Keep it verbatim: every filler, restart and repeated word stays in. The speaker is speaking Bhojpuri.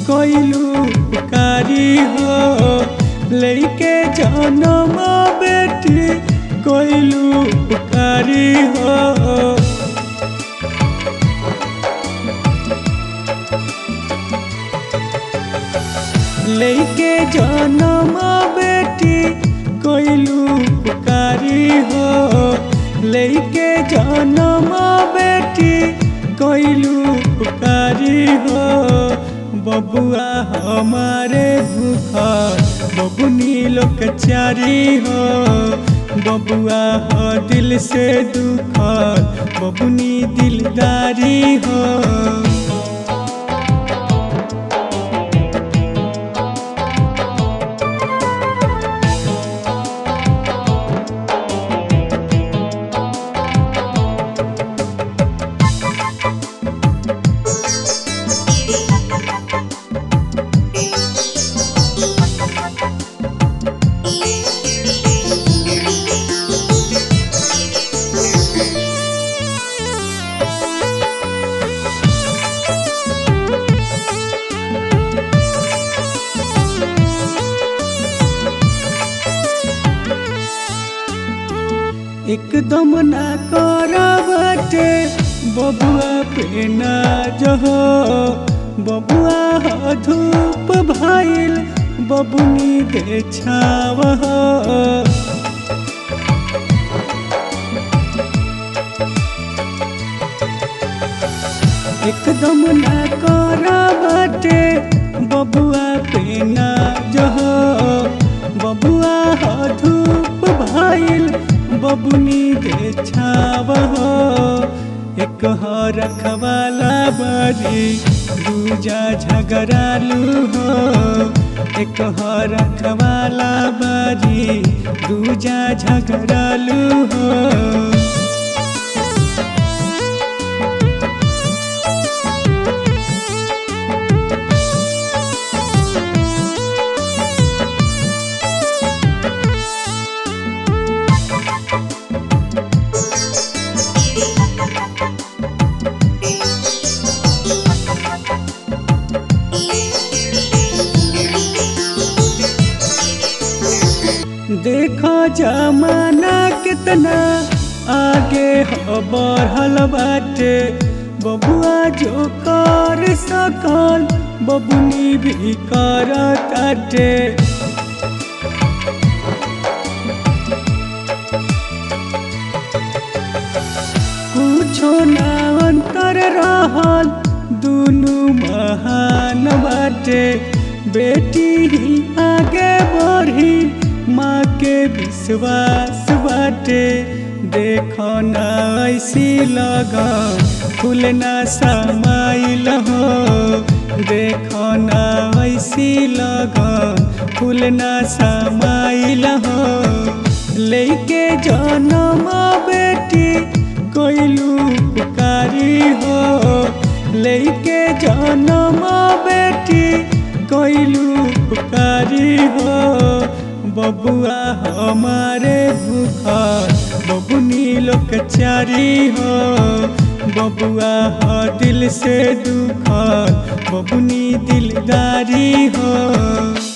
कोइलू पुकारी हो लेके जन्म बेटी कोइलू पुकारी हो। लेके जन्म बेटी कोइलू पुकारी हो लेके जन्म बेटी कोइलू पुकारी हो। बबुआ हमारे भूखल बबुनी लोकचारी हो बबुआ हो दिल से दुखल बबुनी दिलदारी हो। एकदम ना करवटे बबुआ पे ना जहो बबुआ हो धूप भाईल बबुनी दे छाव हो। एकदम ना करवटे बबुआ पे ना जहो बबुआ हो धूप भाईल बबुनी दे छाव हो। एक हो रखवाला बारी दूजा झगड़ालू हो एक हो रखवाला बारी दूजा झगड़ालू हो। देखो जमाना कितना आगे हो बढ़ल बाटे बबुआ जो कर सकल बबुनी भी करताटे। कुछो ना अंतर रहल दुनू महान बाटे बेटी ही आगे बढ़ी माँ के विश्वास बाटे। देखो ना ऐसी लगन फूल ना समाइल हो देखो ना ऐसी लगन फूल ना समाइल हो। लेके जन्म बेटी कोइलू पुकारी हो लेके जन्म बेटी कोइलू पुकारी हो। बबुआ हमारे भूखल बबुनी लोकचारी हो बबुआ हो दिल से दुखल बबुनी दिलदारी हो।